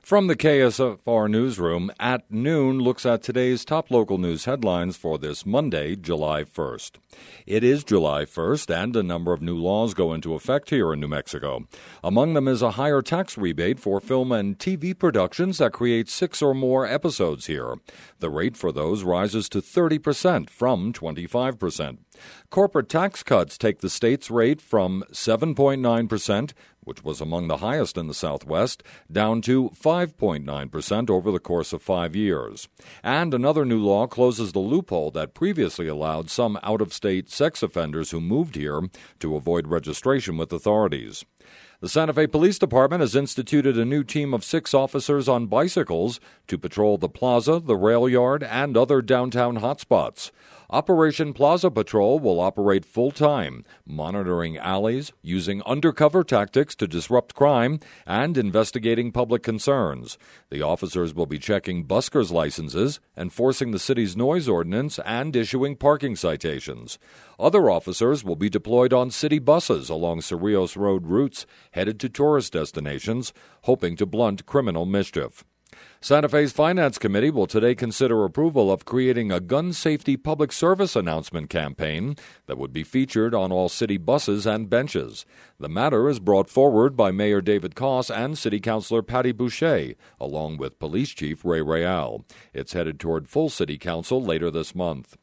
From the KSFR Newsroom, At Noon looks at today's top local news headlines for this Monday, July 1st. It is July 1st, and a number of new laws go into effect here in New Mexico. Among them is a higher tax rebate for film and TV productions that create 6 or more episodes here. The rate for those rises to 30% from 25%. Corporate tax cuts take the state's rate from 7.9%, which was among the highest in the Southwest, down to 5.9% over the course of 5 years. And another new law closes the loophole that previously allowed some out-of-state sex offenders who moved here to avoid registration with authorities. The Santa Fe Police Department has instituted a new team of 6 officers on bicycles to patrol the plaza, the rail yard, and other downtown hotspots. Operation Plaza Patrol will operate full-time, monitoring alleys, using undercover tactics to disrupt crime, and investigating public concerns. The officers will be checking buskers' licenses, enforcing the city's noise ordinance, and issuing parking citations. Other officers will be deployed on city buses along Cerrillos Road routes headed to tourist destinations, hoping to blunt criminal mischief. Santa Fe's Finance Committee will today consider approval of creating a gun safety public service announcement campaign that would be featured on all city buses and benches. The matter is brought forward by Mayor David Koss and City Councilor Patty Boucher, along with Police Chief Ray Real. It's headed toward full City Council later this month.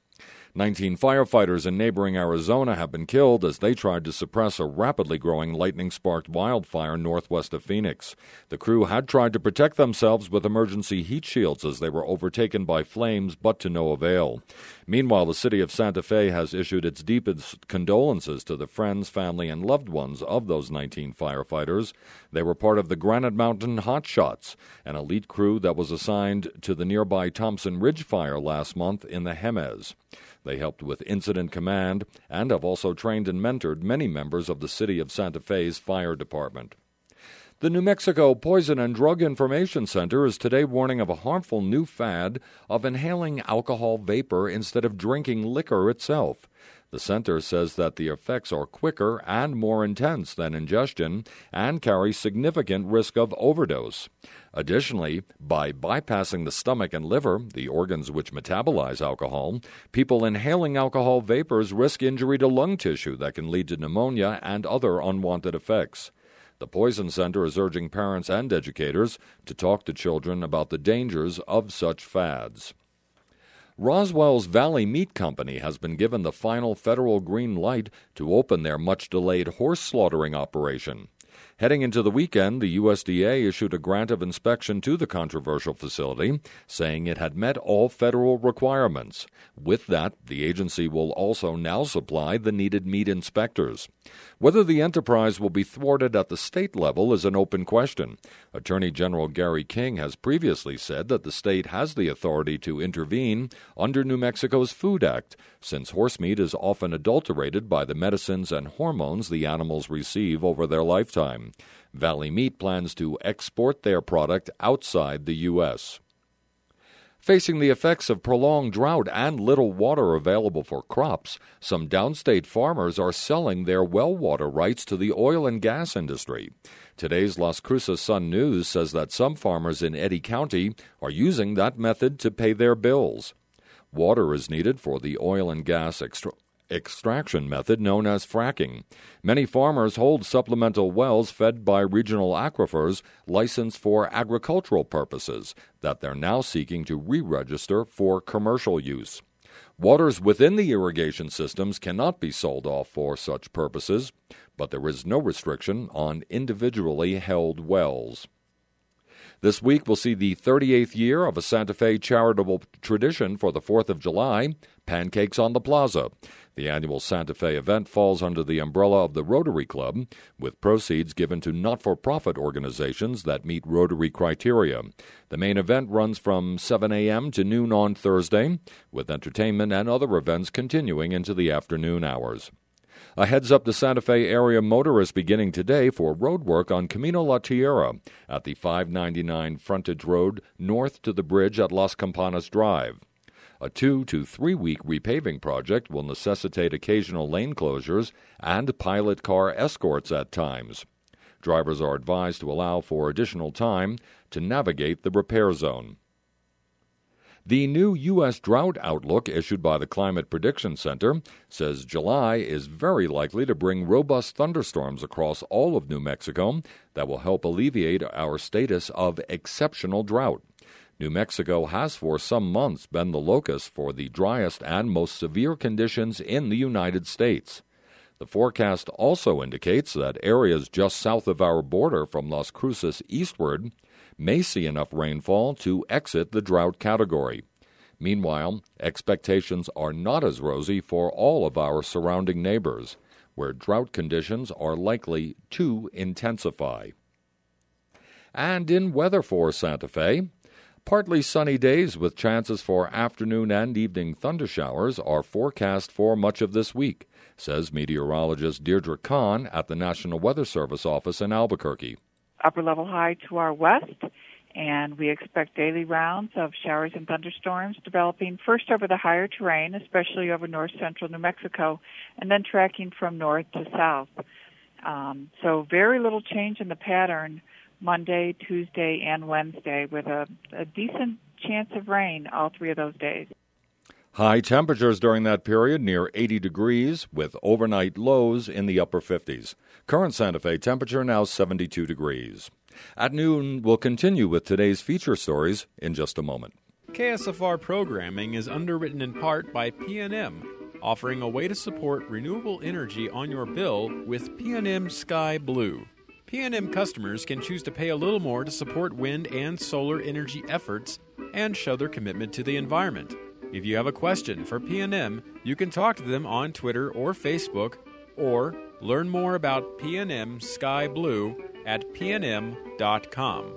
19 firefighters in neighboring Arizona have been killed as they tried to suppress a rapidly growing lightning-sparked wildfire northwest of Phoenix. The crew had tried to protect themselves with emergency heat shields as they were overtaken by flames, but to no avail. Meanwhile, the city of Santa Fe has issued its deepest condolences to the friends, family, and loved ones of those 19 firefighters. They were part of the Granite Mountain Hot Shots, an elite crew that was assigned to the nearby Thompson Ridge fire last month in the Jemez. They helped with incident command and have also trained and mentored many members of the City of Santa Fe's fire department. The New Mexico Poison and Drug Information Center is today warning of a harmful new fad of inhaling alcohol vapor instead of drinking liquor itself. The center says that the effects are quicker and more intense than ingestion and carry significant risk of overdose. Additionally, by bypassing the stomach and liver, the organs which metabolize alcohol, people inhaling alcohol vapors risk injury to lung tissue that can lead to pneumonia and other unwanted effects. The Poison Center is urging parents and educators to talk to children about the dangers of such fads. Roswell's Valley Meat Company has been given the final federal green light to open their much-delayed horse slaughtering operation. Heading into the weekend, the USDA issued a grant of inspection to the controversial facility, saying it had met all federal requirements. With that, the agency will also now supply the needed meat inspectors. Whether the enterprise will be thwarted at the state level is an open question. Attorney General Gary King has previously said that the state has the authority to intervene under New Mexico's Food Act, since horse meat is often adulterated by the medicines and hormones the animals receive over their lifetime. Valley Meat plans to export their product outside the U.S. Facing the effects of prolonged drought and little water available for crops, some downstate farmers are selling their well water rights to the oil and gas industry. Today's Las Cruces Sun News says that some farmers in Eddy County are using that method to pay their bills. Water is needed for the oil and gas extraction method known as fracking. Many farmers hold supplemental wells fed by regional aquifers licensed for agricultural purposes that they're now seeking to re-register for commercial use. Waters within the irrigation systems cannot be sold off for such purposes, but there is no restriction on individually held wells. This week will see the 38th year of a Santa Fe charitable tradition for the 4th of July, Pancakes on the Plaza. The annual Santa Fe event falls under the umbrella of the Rotary Club, with proceeds given to not-for-profit organizations that meet Rotary criteria. The main event runs from 7 a.m. to noon on Thursday, with entertainment and other events continuing into the afternoon hours. A heads-up to Santa Fe area motorists beginning today for road work on Camino La Tierra at the 599 frontage road north to the bridge at Las Campanas Drive. A 2 to 3 week repaving project will necessitate occasional lane closures and pilot car escorts at times. Drivers are advised to allow for additional time to navigate the repair zone. The new U.S. drought outlook issued by the Climate Prediction Center says July is very likely to bring robust thunderstorms across all of New Mexico that will help alleviate our status of exceptional drought. New Mexico has for some months been the locus for the driest and most severe conditions in the United States. The forecast also indicates that areas just south of our border from Las Cruces eastward may see enough rainfall to exit the drought category. Meanwhile, expectations are not as rosy for all of our surrounding neighbors, where drought conditions are likely to intensify. And in weather for Santa Fe, partly sunny days with chances for afternoon and evening thundershowers are forecast for much of this week, says meteorologist Deirdre Kahn at the National Weather Service office in Albuquerque. Upper level high to our west, and we expect daily rounds of showers and thunderstorms developing first over the higher terrain, especially over north central New Mexico, and then tracking from north to south. So very little change in the pattern Monday, Tuesday, and Wednesday, with a decent chance of rain all 3 of those days. High temperatures during that period near 80 degrees, with overnight lows in the upper 50s. Current Santa Fe temperature now 72 degrees. At noon, we'll continue with today's feature stories in just a moment. KSFR programming is underwritten in part by PNM, offering a way to support renewable energy on your bill with PNM Sky Blue. PNM customers can choose to pay a little more to support wind and solar energy efforts and show their commitment to the environment. If you have a question for PNM, you can talk to them on Twitter or Facebook, or learn more about PNM Sky Blue at pnm.com.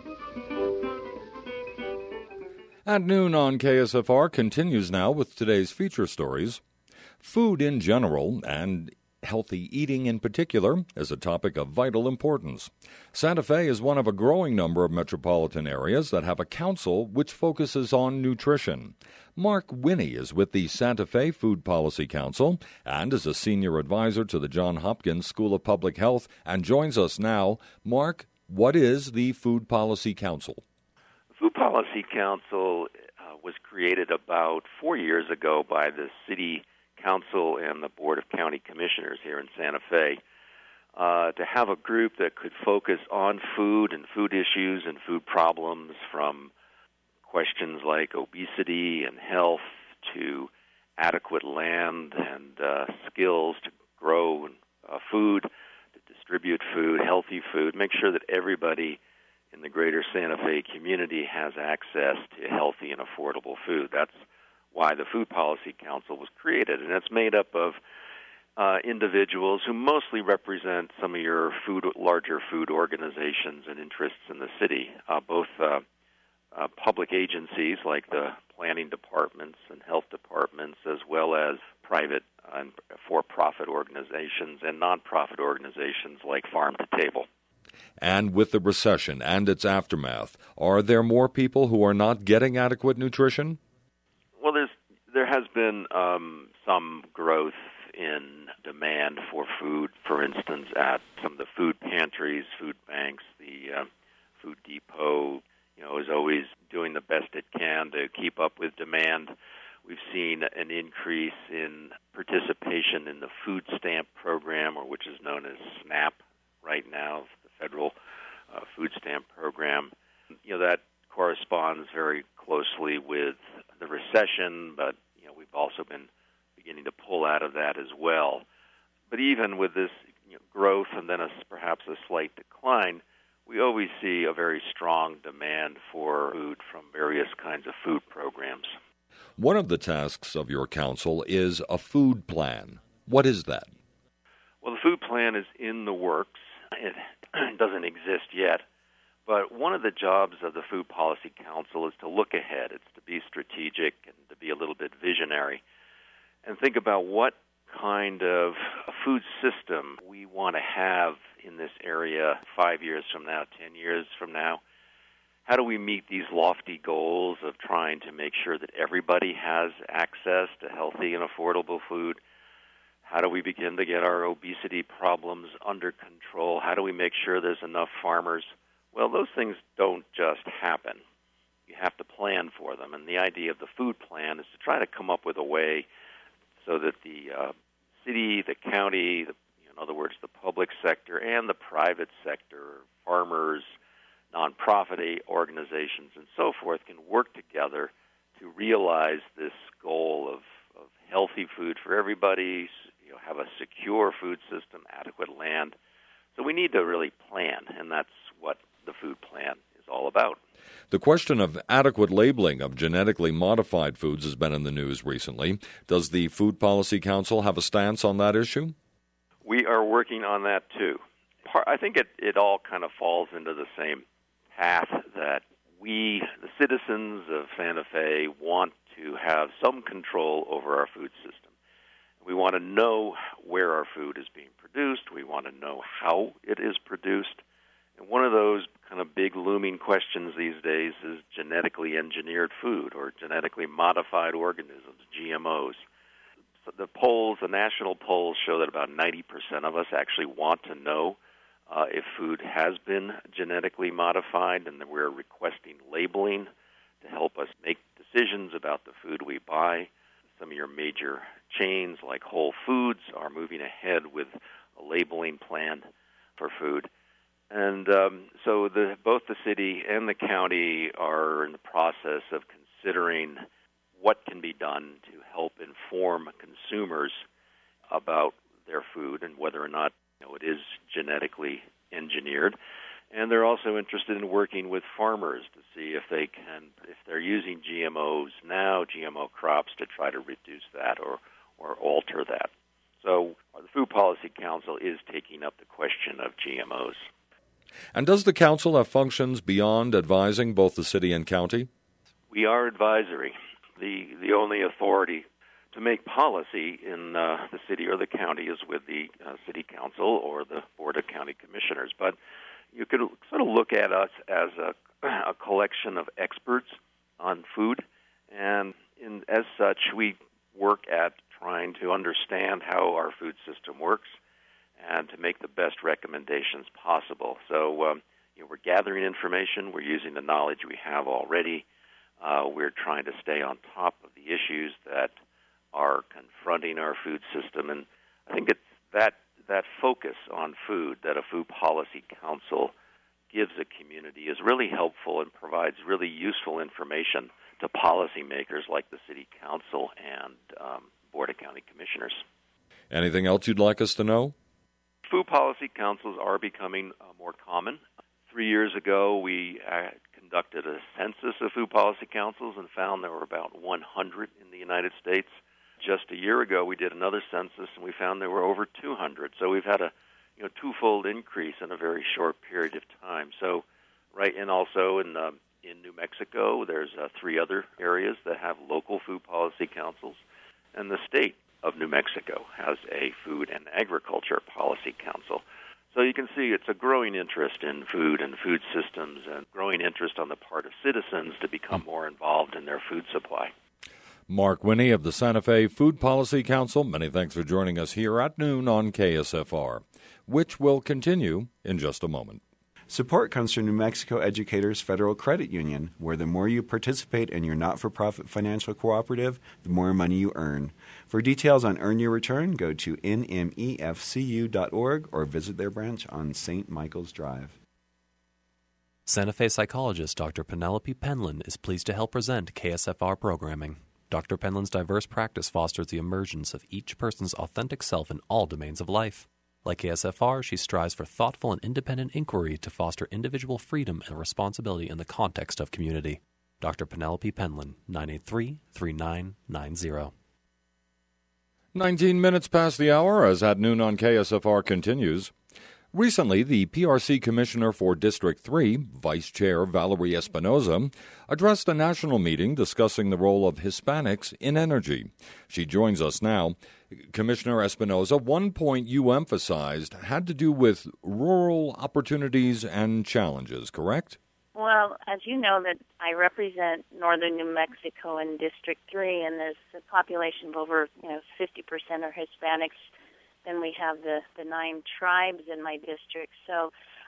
At noon on KSFR continues now with today's feature stories. Food in general, and healthy eating in particular, is a topic of vital importance. Santa Fe is one of a growing number of metropolitan areas that have a council which focuses on nutrition. Mark Winnie is with the Santa Fe Food Policy Council and is a senior advisor to the Johns Hopkins School of Public Health and joins us now. Mark, what is the Food Policy Council? The Food Policy Council was created about 4 years ago by the City Council and the Board of County Commissioners here in Santa Fe to have a group that could focus on food and food issues and food problems, from questions like obesity and health to adequate land and skills to grow food, to distribute food, healthy food, make sure that everybody in the greater Santa Fe community has access to healthy and affordable food. That's why the Food Policy Council was created, and it's made up of individuals who mostly represent some of your larger food organizations and interests in the city, both public agencies like the planning departments and health departments, as well as private and for-profit organizations and nonprofit organizations like Farm to Table. And with the recession and its aftermath, are there more people who are not getting adequate nutrition? Well, there has been some growth in demand for food. For instance, at some of the food pantries, food banks, the Food Depot, is always doing the best it can to keep up with demand. We've seen an increase in participation in the food stamp program, or which is known as SNAP right now, the federal food stamp program. That corresponds very closely with the recession, but we've also been beginning to pull out of that as well. But even with this growth and then perhaps a slight decline, we always see a very strong demand for food from various kinds of food programs. One of the tasks of your council is a food plan. What is that? Well, the food plan is in the works. It doesn't exist yet. But one of the jobs of the Food Policy Council is to look ahead. It's to be strategic and to be a little bit visionary and think about what kind of food system we want to have in this area 5 years from now, 10 years from now. How do we meet these lofty goals of trying to make sure that everybody has access to healthy and affordable food? How do we begin to get our obesity problems under control? How do we make sure there's enough farmers, Well, those things don't just happen. You have to plan for them. And the idea of the food plan is to try to come up with a way so that the city, the county, in other words, the public sector and the private sector, farmers, nonprofit organizations, and so forth, can work together to realize this goal of healthy food for everybody, have a secure food system, adequate land. So we need to really plan, and that's what the food plan is all about. The question of adequate labeling of genetically modified foods has been in the news recently. Does the Food Policy Council have a stance on that issue? We are working on that, too. I think it all kind of falls into the same path that we, the citizens of Santa Fe, want to have some control over our food system. We want to know where our food is being produced. We want to know how it is produced. And one of those kind of big looming questions these days is genetically engineered food or genetically modified organisms, GMOs. So the national polls show that about 90% of us actually want to know if food has been genetically modified, and that we're requesting labeling to help us make decisions about the food we buy. Some of your major chains like Whole Foods are moving ahead with a labeling plan for food. And so both the city and the county are in the process of considering what can be done to help inform consumers about their food and whether or not it is genetically engineered. And they're also interested in working with farmers to see if they're using GMOs now, GMO crops, to try to reduce that or alter that. So the Food Policy Council is taking up the question of GMOs. And does the council have functions beyond advising both the city and county? We are advisory. The only authority to make policy in the city or the county is with the city council or the Board of County Commissioners. But you could sort of look at us as a collection of experts on food, and as such, we work at trying to understand how our food system works and to make the best recommendations possible. So we're gathering information. We're using the knowledge we have already. We're trying to stay on top of the issues that are confronting our food system. And I think it's that focus on food that a Food Policy Council gives a community is really helpful and provides really useful information to policymakers like the City Council and Board of County Commissioners. Anything else you'd like us to know? Food Policy Councils are becoming more common. 3 years ago, we conducted a census of Food Policy Councils and found there were about 100 in the United States. Just a year ago, we did another census, and we found there were over 200. So we've had a twofold increase in a very short period of time. So, right, and also in New Mexico, there's 3 other areas that have local Food Policy Councils, and the state of New Mexico has a Food and Agriculture Policy Council. So you can see it's a growing interest in food and food systems and growing interest on the part of citizens to become more involved in their food supply. Mark Winnie of the Santa Fe Food Policy Council, many thanks for joining us here at noon on KSFR, which will continue in just a moment. Support comes from New Mexico Educators Federal Credit Union, where the more you participate in your not-for-profit financial cooperative, the more money you earn. For details on Earn Your Return, go to nmefcu.org or visit their branch on St. Michael's Drive. Santa Fe psychologist Dr. Penelope Penland is pleased to help present KSFR programming. Dr. Penland's diverse practice fosters the emergence of each person's authentic self in all domains of life. Like KSFR, she strives for thoughtful and independent inquiry to foster individual freedom and responsibility in the context of community. Dr. Penelope Penland, 983-3990. 19 minutes past the hour as At Noon on KSFR continues. Recently, the PRC Commissioner for District 3, Vice Chair Valerie Espinoza, addressed a national meeting discussing the role of Hispanics in energy. She joins us now. Commissioner Espinoza, one point you emphasized had to do with rural opportunities and challenges, correct? Well, as you know, that I represent northern New Mexico in District 3, and there's a population of over 50% are Hispanics. Then we have the 9 tribes in my district. So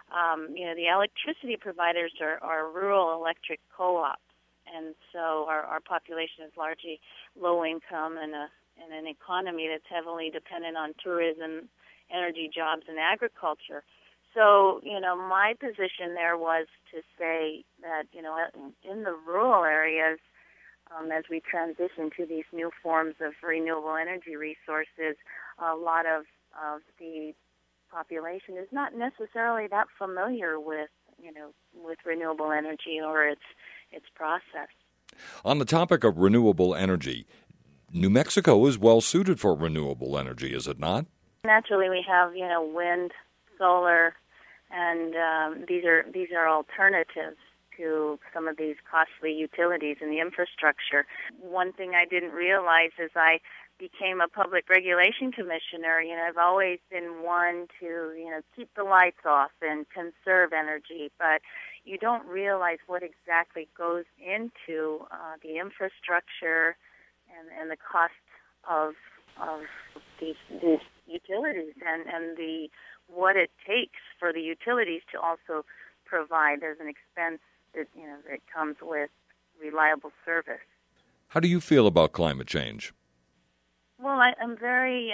The electricity providers are rural electric co-ops, and so our population is largely low income and an economy that's heavily dependent on tourism, energy, jobs, and agriculture. So, my position there was to say that, in the rural areas, as we transition to these new forms of renewable energy resources, a lot of the population is not necessarily that familiar with renewable energy or its process. On the topic of renewable energy, New Mexico is well suited for renewable energy, is it not? Naturally, we have wind, solar, and these are alternatives to some of these costly utilities and the infrastructure. One thing I didn't realize as I became a public regulation commissioner, I've always been one to, keep the lights off and conserve energy, but you don't realize what exactly goes into the infrastructure and the cost of these utilities and what it takes for the utilities to also provide. There's an expense that comes with reliable service. How do you feel about climate change? Well, I'm very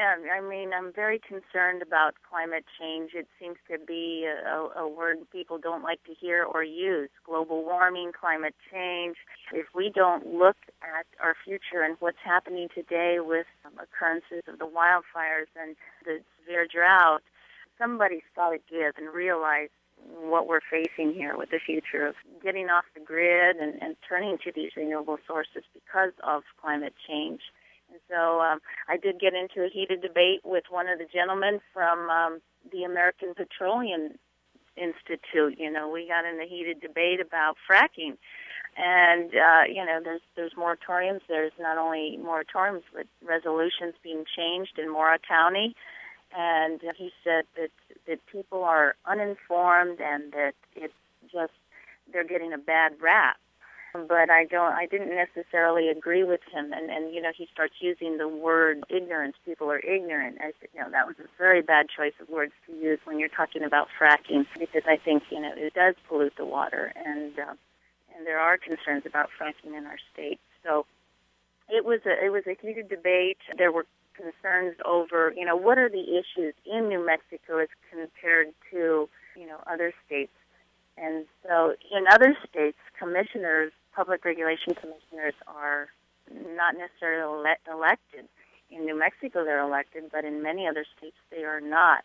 concerned about climate change. It seems to be a word people don't like to hear or use. Global warming, climate change. If we don't look at our future and what's happening today with occurrences of the wildfires and the severe drought, somebody's got to give and realize what we're facing here with the future of getting off the grid and turning to these renewable sources because of climate change. And so I did get into a heated debate with one of the gentlemen from the American Petroleum Institute. We got in a heated debate about fracking. And, there's moratoriums. There's not only moratoriums, but resolutions being changed in Mora County. And he said that people are uninformed and that it's just they're getting a bad rap. But I didn't necessarily agree with him. And he starts using the word ignorance. People are ignorant. I said, that was a very bad choice of words to use when you're talking about fracking, because I think, it does pollute the water. And there are concerns about fracking in our state. So it was a heated debate. There were concerns over, what are the issues in New Mexico as compared to, other states. And so in other states, commissioners, public regulation commissioners are not necessarily elected. In New Mexico, they're elected, but in many other states, they are not.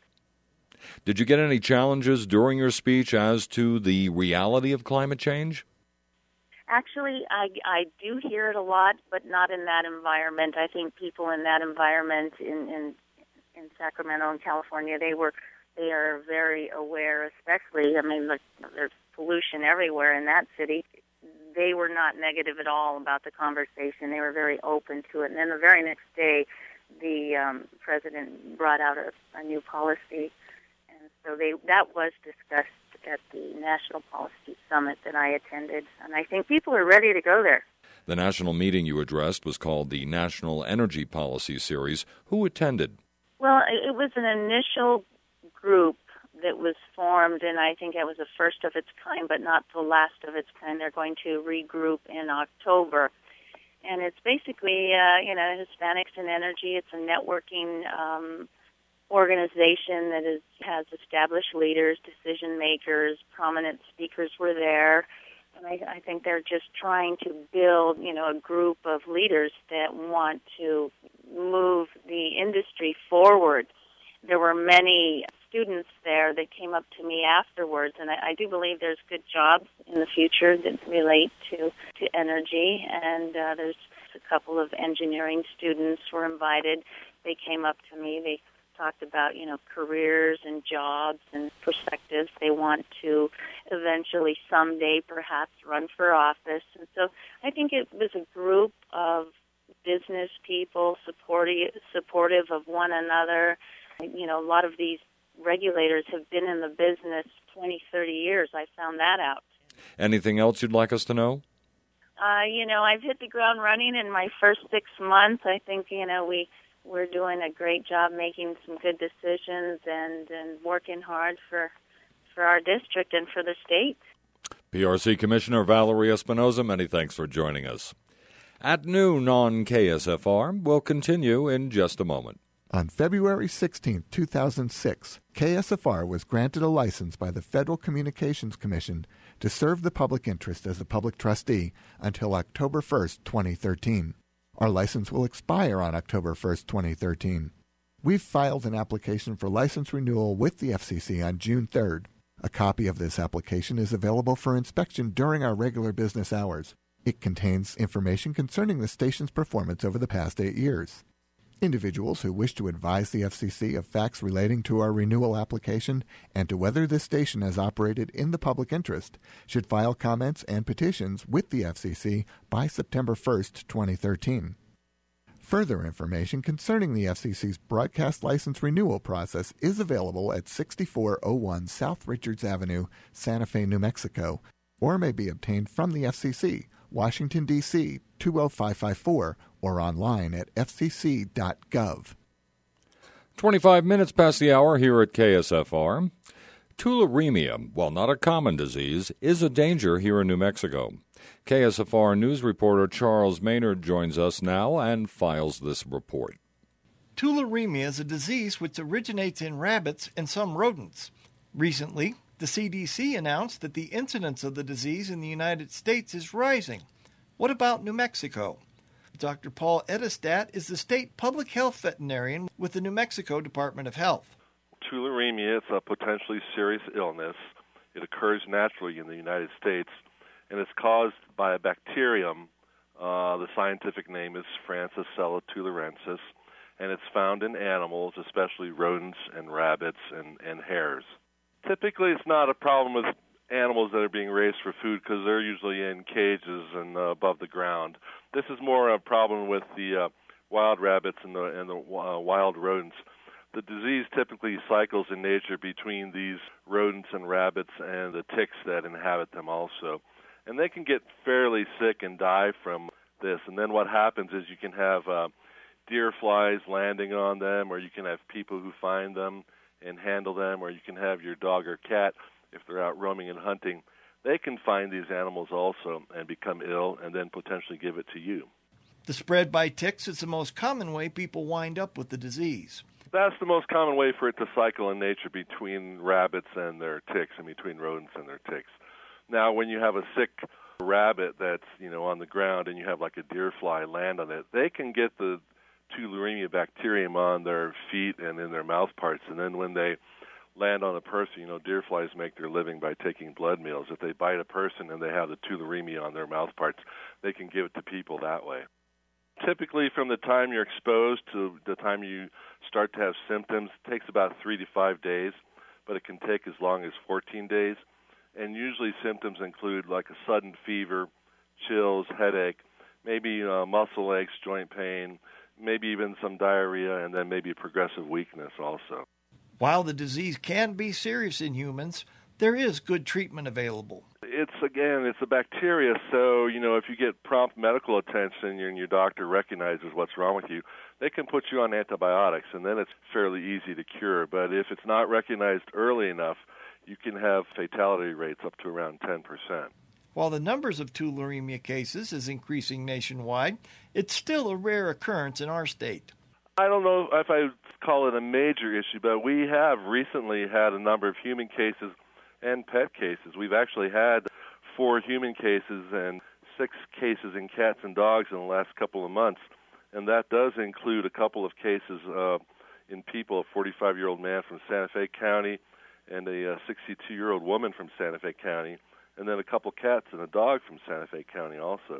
Did you get any challenges during your speech as to the reality of climate change? Actually, I do hear it a lot, but not in that environment. I think people in that environment in Sacramento and California, they are very aware, especially, there's pollution everywhere in that city. They were not negative at all about the conversation. They were very open to it. And then the very next day, the president brought out a new policy. And so that was discussed at the National Policy Summit that I attended. And I think people are ready to go there. The national meeting you addressed was called the National Energy Policy Series. Who attended? Well, it was an initial group that was formed, and I think it was the first of its kind, but not the last of its kind. They're going to regroup in October. And it's basically, Hispanics in Energy. It's a networking organization that has established leaders, decision makers, prominent speakers were there. And I think they're just trying to build, a group of leaders that want to move the industry forward. There were many students there that came up to me afterwards, and I do believe there's good jobs in the future that relate to energy, and there's a couple of engineering students were invited. They came up to me. They talked about, careers and jobs and perspectives. They want to eventually someday perhaps run for office. And so I think it was a group of business people supportive of one another. A lot of these regulators have been in the business 20, 30 years. I found that out. Anything else you'd like us to know? I've hit the ground running in my first 6 months. I think, we're doing a great job making some good decisions and working hard for for our district and for the state. PRC Commissioner Valerie Espinoza, many thanks for joining us. At noon on KSFR, we'll continue in just a moment. On February 16, 2006, KSFR was granted a license by the Federal Communications Commission to serve the public interest as a public trustee until October 1, 2013. Our license will expire on October 1, 2013. We've filed an application for license renewal with the FCC on June 3rd. A copy of this application is available for inspection during our regular business hours. It contains information concerning the station's performance over the past 8 years. Individuals who wish to advise the FCC of facts relating to our renewal application and to whether this station has operated in the public interest should file comments and petitions with the FCC by September 1, 2013. Further information concerning the FCC's broadcast license renewal process is available at 6401 South Richards Avenue, Santa Fe, New Mexico, or may be obtained from the FCC, Washington, D.C., 20554, or online at fcc.gov. 25 minutes past the hour here at KSFR. Tularemia, while not a common disease, is a danger here in New Mexico. KSFR News reporter Charles Maynard joins us now and files this report. Tularemia is a disease which originates in rabbits and some rodents. Recently, the CDC announced that the incidence of the disease in the United States is rising. What about New Mexico? Dr. Paul Edestat is the state public health veterinarian with the New Mexico Department of Health. Tularemia is a potentially serious illness. It occurs naturally in the United States, and it's caused by a bacterium. The scientific name is Francisella tularensis, and it's found in animals, especially rodents and rabbits and hares. Typically, it's not a problem with animals that are being raised for food because they're usually in cages and above the ground. This is more a problem with the wild rabbits and the wild rodents. The disease typically cycles in nature between these rodents and rabbits and the ticks that inhabit them also. And they can get fairly sick and die from this. And then what happens is you can have deer flies landing on them, or you can have people who find them and handle them, or you can have your dog or cat, if they're out roaming and hunting, they can find these animals also and become ill and then potentially give it to you. The spread by ticks is the most common way people wind up with the disease. That's the most common way for it to cycle in nature between rabbits and their ticks and between rodents and their ticks. Now, when you have a sick rabbit that's, on the ground and you have like a deer fly land on it, they can get the Tularemia bacterium on their feet and in their mouth parts, and then when they land on a person, deer flies make their living by taking blood meals. If they bite a person and they have the Tularemia on their mouth parts, they can give it to people that way. Typically, from the time you're exposed to the time you start to have symptoms, it takes about 3 to 5 days, but it can take as long as 14 days. And usually symptoms include like a sudden fever, chills, headache, maybe muscle aches, joint pain, maybe even some diarrhea, and then maybe progressive weakness also. While the disease can be serious in humans, there is good treatment available. It's a bacteria, so, if you get prompt medical attention and your doctor recognizes what's wrong with you, they can put you on antibiotics, and then it's fairly easy to cure. But if it's not recognized early enough, you can have fatality rates up to around 10%. While the numbers of Tularemia cases is increasing nationwide, it's still a rare occurrence in our state. I don't know if I would call it a major issue, but we have recently had a number of human cases and pet cases. We've actually had 4 human cases and 6 cases in cats and dogs in the last couple of months, and that does include a couple of cases in people, a 45-year-old man from Santa Fe County and a 62-year-old woman from Santa Fe County, and then a couple cats and a dog from Santa Fe County also.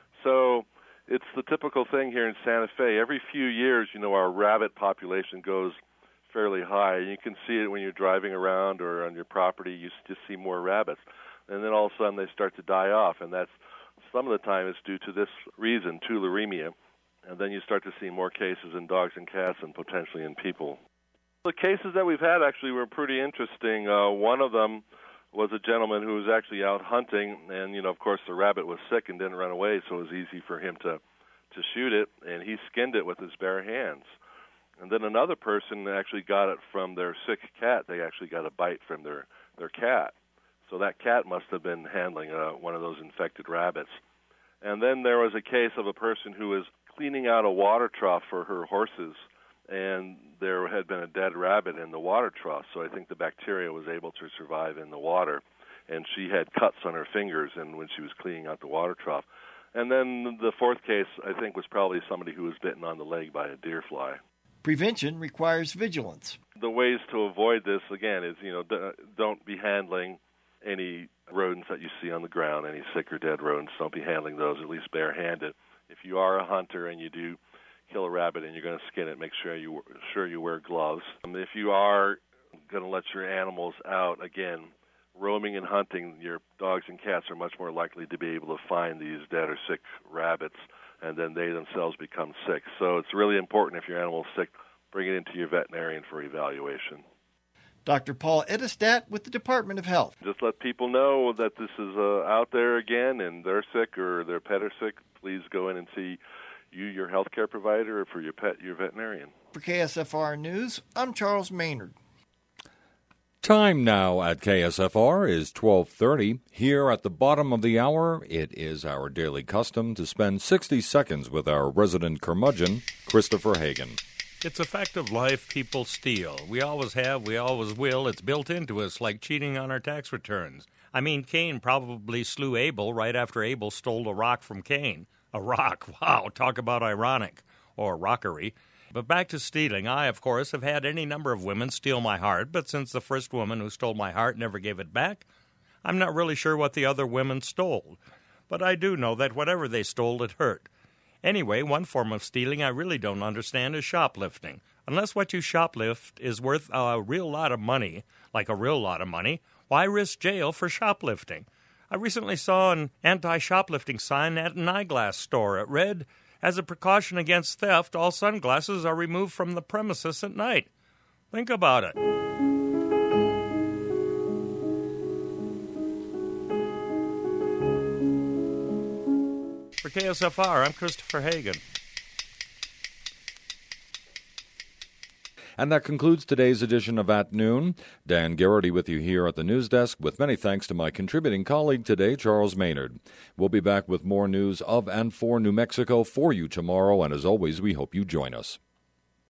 So it's the typical thing here in Santa Fe. Every few years, our rabbit population goes fairly high. You can see it when you're driving around or on your property. You just see more rabbits. And then all of a sudden they start to die off, and that's some of the time it's due to this reason, Tularemia. And then you start to see more cases in dogs and cats and potentially in people. The cases that we've had actually were pretty interesting. One of them was a gentleman who was actually out hunting, and, of course, the rabbit was sick and didn't run away, so it was easy for him to shoot it, and he skinned it with his bare hands. And then another person actually got it from their sick cat. They actually got a bite from their their cat. So that cat must have been handling one of those infected rabbits. And then there was a case of a person who was cleaning out a water trough for her horses, and there had been a dead rabbit in the water trough, so I think the bacteria was able to survive in the water. And she had cuts on her fingers and when she was cleaning out the water trough. And then the fourth case, I think, was probably somebody who was bitten on the leg by a deer fly. Prevention requires vigilance. The ways to avoid this, again, is, don't be handling any rodents that you see on the ground, any sick or dead rodents. Don't be handling those, at least barehanded. If you are a hunter and you do kill a rabbit and you're going to skin it, make sure you wear gloves. If you are going to let your animals out, again, roaming and hunting, your dogs and cats are much more likely to be able to find these dead or sick rabbits, and then they themselves become sick. So it's really important, if your animal is sick, bring it into your veterinarian for evaluation. Dr. Paul Edestat with the Department of Health. Just let people know that this is out there again, and they're sick or their pet are sick. Please go in and see your healthcare provider, or for your pet, your veterinarian. For KSFR News, I'm Charles Maynard. Time now at KSFR is 12:30. Here at the bottom of the hour, it is our daily custom to spend 60 seconds with our resident curmudgeon, Christopher Hagan. It's a fact of life. People steal. We always have. We always will. It's built into us, like cheating on our tax returns. I mean, Cain probably slew Abel right after Abel stole a rock from Cain. A rock. Wow, talk about ironic. Or rockery. But back to stealing. I, of course, have had any number of women steal my heart, but since the first woman who stole my heart never gave it back, I'm not really sure what the other women stole. But I do know that whatever they stole, it hurt. Anyway, one form of stealing I really don't understand is shoplifting. Unless what you shoplift is worth a real lot of money, like a real lot of money, why risk jail for shoplifting? I recently saw an anti-shoplifting sign at an eyeglass store. It read, "As a precaution against theft, all sunglasses are removed from the premises at night." Think about it. For KSFR, I'm Christopher Hagan. And that concludes today's edition of At Noon. Dan Garrity with you here at the news desk, with many thanks to my contributing colleague today, Charles Maynard. We'll be back with more news of and for New Mexico for you tomorrow, and as always, we hope you join us.